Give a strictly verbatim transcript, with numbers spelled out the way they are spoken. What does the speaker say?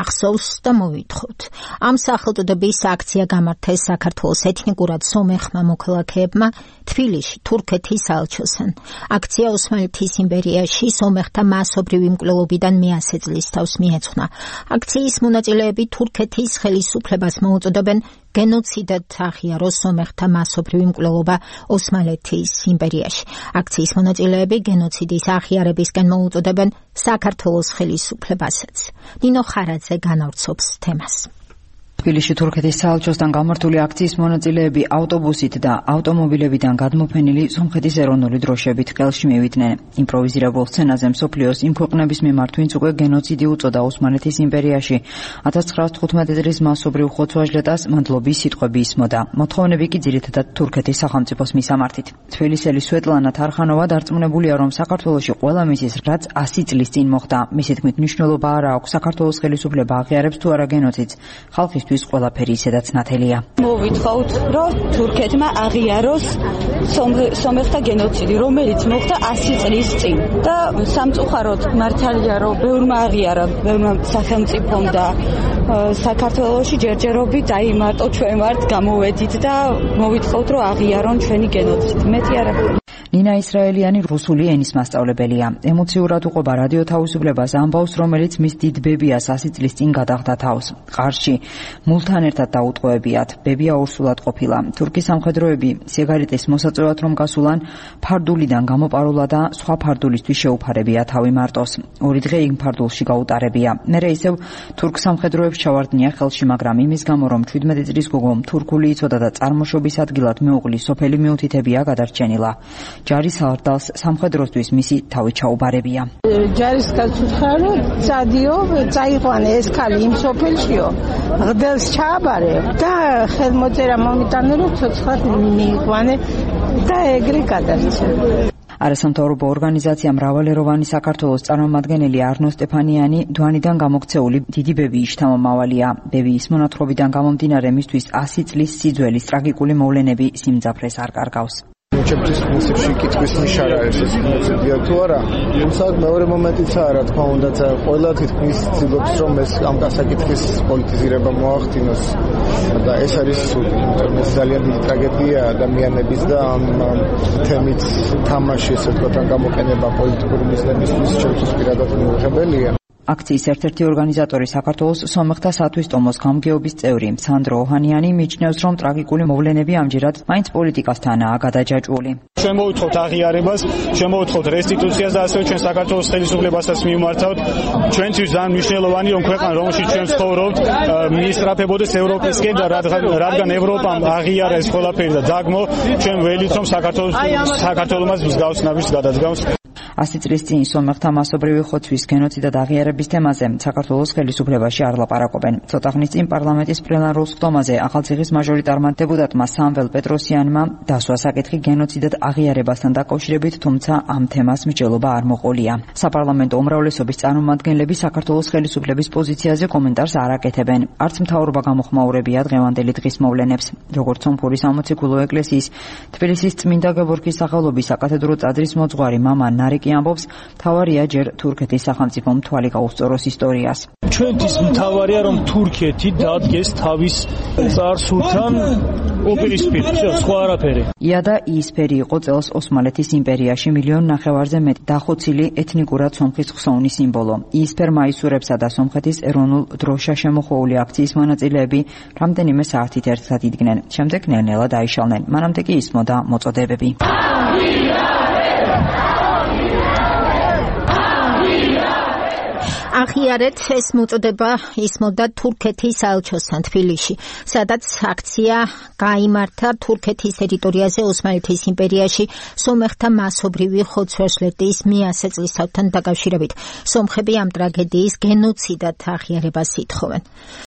მახსოვს და მოვითხოვთ. Ამ სახელწოდების აქცია გამართეს საქართველოს ეთნიკურად სომეხმა მოქალაქეებმა თბილისში, თურქეთის საელჩოსთან. აქცია ოსმალეთის იმპერიაში სომეხთა მასობრივი მკვლელობიდან მეასე წლის თავს მიეძღვნა. აქციის მონაწილეები თურქეთის ხელისუფლებას მოუწოდებენ გენოციდად აღიაროს სომეხთა მასობრივი მკვლელობა ოსმალეთის იმპერიაში. აქციის მონაწილეები გენოციდის აღიარებისკენ მოუწოდებენ საქართველოს ხელისუფლებასაც. ნინო ხარაძე განავრცობს თემას. თბილისში თურქეთის საელჩოსთან გამართული აქციის მონაწილეები ავტობუსით და ავტომობილებიდან გადმოფენილი სომხეთის ეროვნული დროშებით ყელში მივიდნენ. იმპროვიზირებულ სცენაზე მსოფლიოს იმ ქვეყნების მიმართ, ვინც უკვე გენოციდი უწოდა ოსმალეთის იმპერიაში ათას ცხრაას თხუთმეტი წლის მასობრივ ხოცვა-ჟლეტას მადლობის სიტყვები ისმოდა. მოთხოვნები კი ძირითადად თურქეთის სახელმწიფოს მისამართით. თბილისელი სვეტლანა თარხანოვა დარწმუნებულია, რომ საქართველოში ყველა მისის, რაც ასი წლის წინ მოხდა. მისი თქმით, მნიშვნელობა არ აქვს საქართველოს ხელისუფლება აღიარებს თუ არა გენოციდს. ხალხისთვის ყველაფერი ისედაც ნათელია. მოვითხოვთ, რომ თურქეთმა აღიაროს სომეხთა გენოციდი, რომელიც მოხდა ასი წლის წინ. და სამწუხაროდ მართალია, რომ ბევრმა აღიარა, ბევრმა სახელმწიფომ და საქართველოში ჯერჯერობით დაიმარტო, ჩვენ ვართ გამოვედით და მოვითხოვთ, რომ აღიარონ ჩვენი გენოციდი. მეტი არა. ნინა ისრაელიანი რუსული ენის მასწავლებელია. ემოციურად უყვება რადიო თავისუფლებას ამბავს, რომელიც მის დიდ ბებიას ასი წლის წინ გადახდა თავს. ყარში მულთან ერთად დაუტყვევებიათ. ბებია ორსულად ყოფილა. თურქის სამხედროები სიგარეტის მოსაწევად რომ გასულან ფარდულიდან გამოპარულა და სხვა ფარდულისთვის შეუფარებია თავი მარტოს. ორი დღე იმ ფარდულში გაუტარებია. მერე ისევ თურქ სამხედროებს ჩავარდნია ხელში, მაგრამ იმის გამო, რომ შვიდმეტი წლის გოგომ თურქული იცოდა და წარმოშობის ადგილად მეუღლის სოფელი მიუთითებია გადარჩენილა. ჯარის ავდალს სამხედროსთვის მისი თავი ჩაუბარებია. ჯარის კაცს უთხრა, რომ წადიო, წაიყვანე ეს ქალი იმ სოფელშიო, ღდელს ჩააბარე და ხელმოწერა მომიტანე, რომ ცოცხლად მიიყვანე და ეგრე გადარჩა. არასამთავრობო ორგანიზაცია მრავალეროვანი საქართველოს წარმომადგენელი არნო სტეფანიანი დვანიდან გამოქცეული დიდი ბებიის შთამომავალია. ბებიის მონათხრობიდან გამომდინარე მისთვის ასი წლის სიძველის ტრაგიკული მოვლენები სიმძაფრეს არ კარგავს. ჩემთვის პრინციპში კითხვის ნიშა რა არის ეს გენოციდია თუ არა. თუმცა მეორე მომენტიცაა, რა თქმა უნდა, ყველა თითქმის ცდილობს, რომ ეს ამ გასაკითხის პოლიტიზირება მოახდინოს და ეს არის სული. იმიტომ ეს ძალიან დიდი ტრაგედია ადამიანების და ამ თემის თამაში, ესე ვთქვათ, ან გამოყენება პოლიტიკური მიზნებისთვის ჩემთვის პირადად მიუღებელია. აქციის ერთ-ერთი ორგანიზატორი საქართველოს სომეხთა სათვისტომოს გამგეობის წევრი სანდრო ოჰანიანი მიჩნევს, რომ ტრაგიკული მოვლენები ამჯერად მაინც პოლიტიკასთანაა გადაჯაჭვული. ჩვენ მოვითხოვთ აღიარებას, ჩვენ მოვითხოვთ რესტიტუციას და ასევე ჩვენ საქართველოს ხელისუფლებასაც მივმართავთ. ჩვენთვის ძალიან მნიშვნელოვანი, რომ ქვეყანა, რომელშიც ჩვენ ვცხოვრობთ, მიისწრაფებოდეს ევროპისკენ და რადგან ევროპამ აღიარა ეს ყველაფერი და დაგმო, ჩვენ ველით, რომ საქართველოს საქართველოს მსგავს ნაბიჯს გადადგამს. ასი წლის წინ სომეხთა მასობრივი ხოცვის გენოციდად აღიარების თემაზე საქართველოს ხელისუფლებაში არ ლაპარაკობენ. ცოტა ხნის წინ პარლამენტის პლენარულ სხდომაზე ახალციხის მაჟორიტარმა დეპუტატმა სამվել პეტროსიანმა დასვა საკითხი გენოციდად აღიარებასთან დაკავშირებით, თუმცა ამ თემას მსჯელობა არ მოყოლია. საპარლამენტო უმრავლესობის წარმომადგენლები საქართველოს ხელისუფლების პოზიციაზე კომენტარს არ აკეთებენ. არც მთავრობა გამოხმაურებია დღევანდელი დღის მოვლენებს. როგორც სომხური სამოციქულო ეკლესიის თბილისის წმინდა გეორგის სახელობის საკათედრო ტაძრის მოძღვარი მამა ნარიკი ამბობს, მთავარია ჯერ თურქეთის სახელმწიფომ თვალი გაუსწოროს ისტორიას. ჩვენთვის მთავარია, რომ თურქეთი დადგეს თავის წარსულთან უპირისპირ, სხვა არაფერი. ია და იისფერი იყო წელს ოსმალეთის იმპერიაში მილიონ ნახევარზე მეტი დახოცილი ეთნიკურად სომხის ხსოვნის სიმბოლო. იისფერ მაისურებსა და სომხეთის ეროვნულ დროშა შემოხვეული აქციის მონაწილეები რამდენიმე საათით ერთად იდგნენ. შემდეგ ნელ-ნელა დაიშალნენ. მანამდე კი ისმოდა მოწოდებები. აღიარეთ, ეს მოწოდება ისმოდა თურქეთის საელჩოსთან თბილისში, სადაც აქცია გაიმართა თურქეთის ტერიტორიაზე ოსმალეთის იმპერიაში სომეხთა მასობრივი ხოცვა-ჟლეტის მეასე წლისთავთან დაკავშირებით. სომხები ამ ტრაგედიის გენოციდად აღიარებას ითხოვენ.